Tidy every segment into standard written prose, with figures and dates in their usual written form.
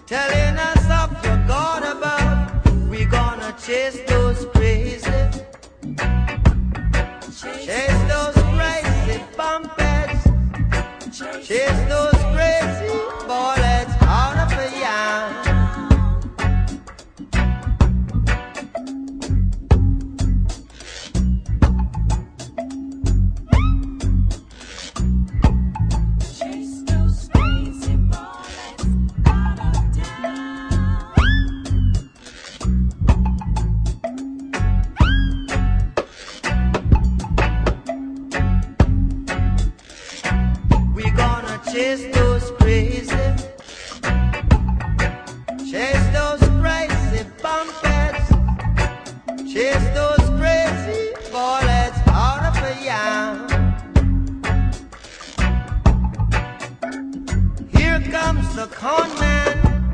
telling us up your God above. We gonna chase those crazy, chase those crazy bumpers, chase those crazy bullets out of a yam. Chase those crazy, chase those crazy bumpers, chase those crazy bullets out of a yam. Here comes the con man,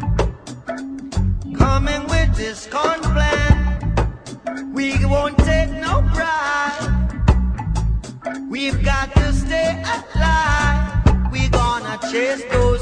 coming with this con plan. We won't take no bribe, we've got to stay alive. We gonna chase those